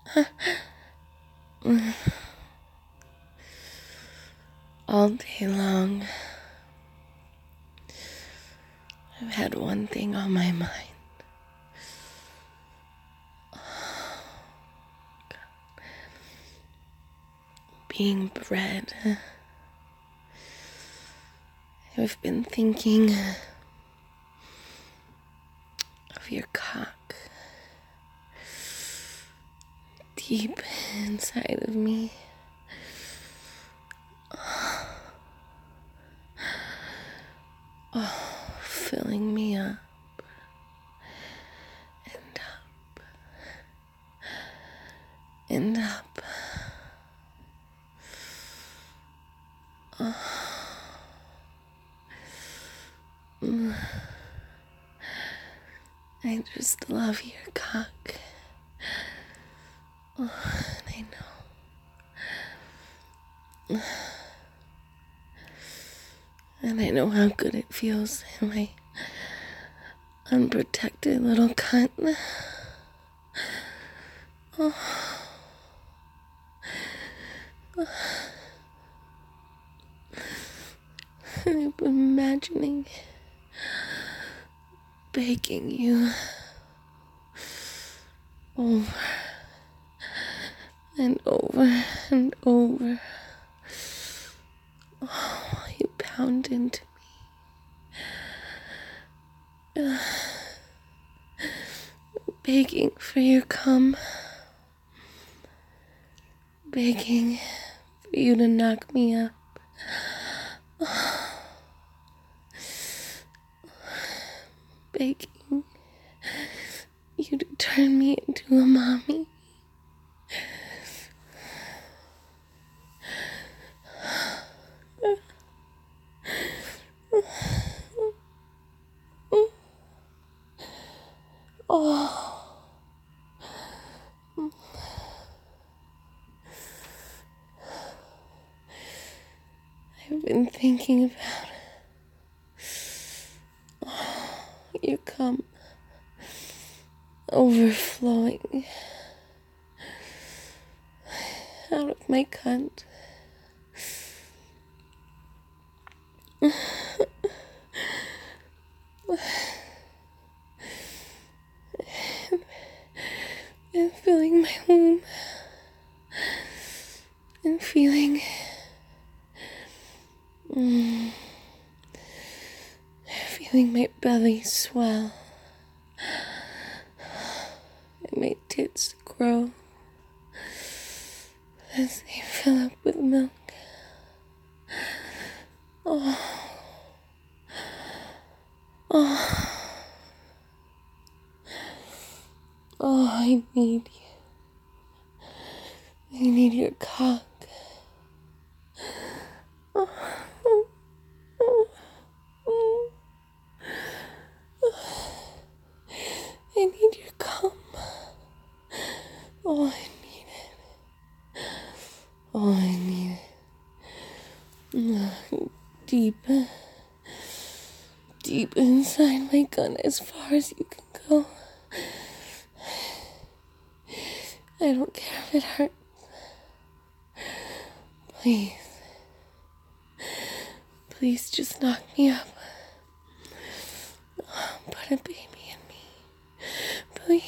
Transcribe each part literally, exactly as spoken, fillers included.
All day long, I've had one thing on my mind. Being bred. I've been thinking of your cock deep inside of me. Oh, filling me up and up and up. Oh. I just love your cock. Oh, and I know. And I know how good it feels in my unprotected little cunt. Oh. I'm imagining begging you over and over and over. Oh, you pound into me. Uh, begging for your cum. Begging for you to knock me up. Begging you to turn me into a mommy. Oh. I've been thinking about oh, your cum overflowing out of my cunt. And filling my womb and feeling mm, feeling my belly swell and my tits grow as they fill up with milk. Oh, oh, oh, I need you. I need your cock. Oh, oh, oh, oh. I need your cum. Oh, I need it. Oh, I need it. Deep, deep inside my gun, as far as you can go. I don't care if it hurts. Please. Please just knock me up. Put a baby in me. Please.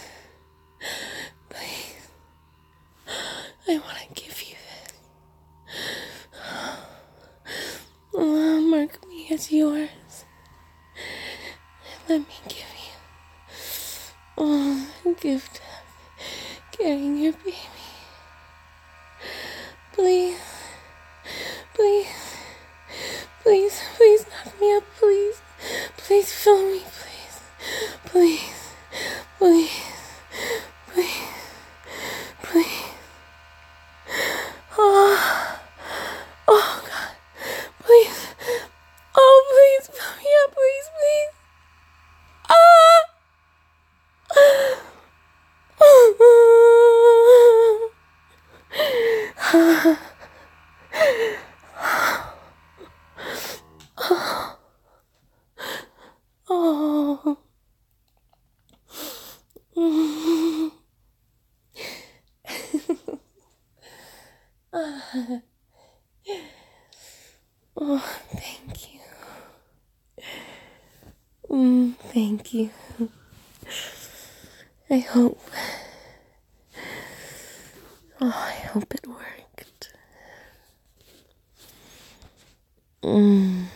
Please. I want to give you this. Oh, mark me as yours. Let me give you oh, a gift of carrying your baby. Please. Please. Please, please knock me up, please. Please fill me, please. Please, please, please, please. Oh, oh God, please. Oh, please fill me up, please, please. Ah. Oh. Oh, thank you. Mm, thank you. I hope. Oh, I hope it worked. Mm.